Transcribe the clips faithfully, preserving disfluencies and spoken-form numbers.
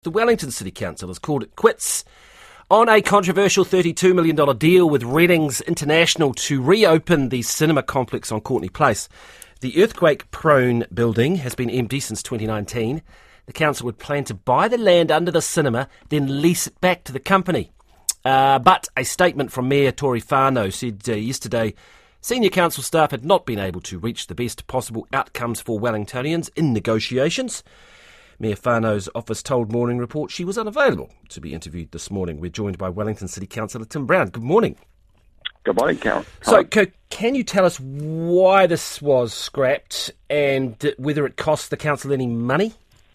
The Wellington City Council has called it quits on a controversial thirty-two million dollars deal with Readings International to reopen the cinema complex on Courtenay Place. The earthquake-prone building has been empty since twenty nineteen. The council would plan to buy the land under the cinema, then lease it back to the company. Uh, but a statement from Mayor Tory Whanau said uh, yesterday senior council staff had not been able to reach the best possible outcomes for Wellingtonians in negotiations. Mayor Whanau's office told Morning Report she was unavailable to be interviewed this morning. We're joined by Wellington City Councillor Tim Brown. Good morning. Good morning, Carol. So, can you tell us why this was scrapped and whether it cost the council any money?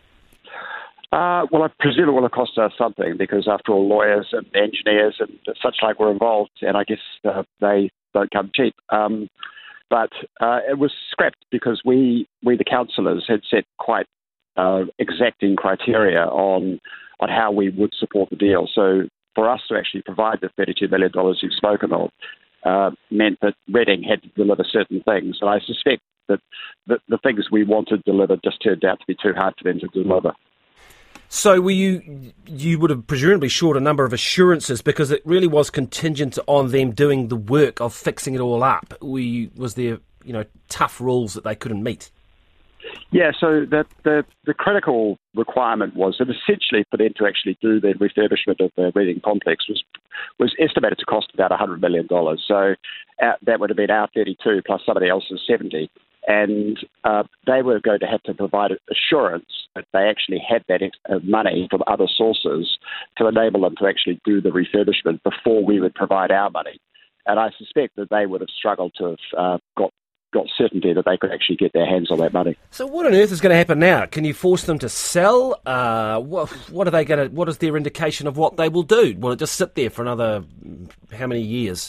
Uh, well, I presume it will have cost us something because, after all, lawyers and engineers and such like were involved, and I guess uh, they don't come cheap. Um, but uh, it was scrapped because we, we the councillors, had set quite Uh, exacting criteria on on how we would support the deal. So for us to actually provide the thirty-two million dollars you've spoken of uh, meant that Reading had to deliver certain things. And I suspect that the, the things we wanted delivered just turned out to be too hard for them to deliver. So were you, you would have presumably short a number of assurances because it really was contingent on them doing the work of fixing it all up. Were you, was there, you know, tough rules that they couldn't meet? Yeah, so the, the the critical requirement was that essentially for them to actually do the refurbishment of the Reading complex was was estimated to cost about one hundred million dollars. So uh, that would have been our thirty-two plus somebody else's seventy. And uh, they were going to have to provide assurance that they actually had that ex- money from other sources to enable them to actually do the refurbishment before we would provide our money. And I suspect that they would have struggled to have uh, got got certainty that they could actually get their hands on that money. So what on earth is going to happen now? Can you force them to sell? Uh, what, what are they going to? What is their indication of what they will do? Will it just sit there for another how many years?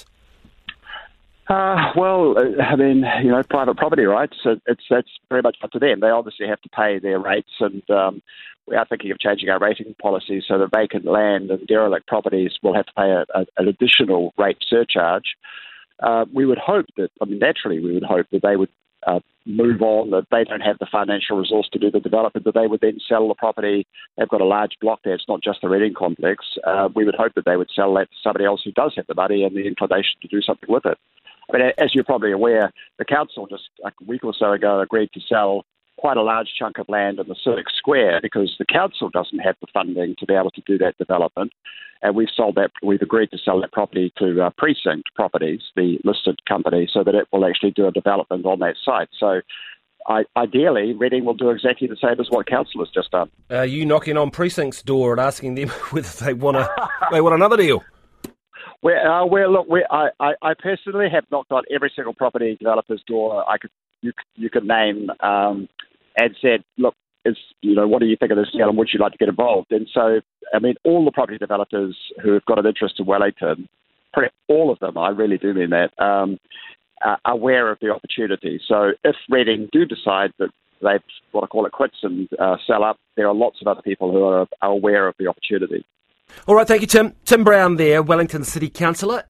Uh, well, I mean, you know, private property rights. So it's that's very much up to them. They obviously have to pay their rates, and um, we are thinking of changing our rating policy so that vacant land and derelict properties will have to pay a, a, an additional rate surcharge. Uh, we would hope that, I mean, naturally we would hope that they would uh, move on, that they don't have the financial resource to do the development, that they would then sell the property. They've got a large block there. It's not just the Reading complex. Uh, we would hope that they would sell that to somebody else who does have the money and the inclination to do something with it. I mean, as you're probably aware, the council just like a week or so ago agreed to sell quite a large chunk of land in the Civic Square because the council doesn't have the funding to be able to do that development. And we've sold that. We've agreed to sell that property to uh, Precinct Properties, the listed company, so that it will actually do a development on that site. So, I, ideally, Reading will do exactly the same as what council has just done. Are you knocking on Precinct's door and asking them whether they want a, they want another deal? Well, uh, well look, we, I, I, I personally have knocked on every single property developer's door I could you you could name um, and said, look, is, you know, what do you think of this deal and would you like to get involved? And so, I mean, all the property developers who have got an interest in Wellington, pretty, all of them, I really do mean that, um, are aware of the opportunity. So if Reading do decide that they want to call it quits and uh, sell up, there are lots of other people who are, are aware of the opportunity. All right, thank you, Tim. Tim Brown there, Wellington City Councillor.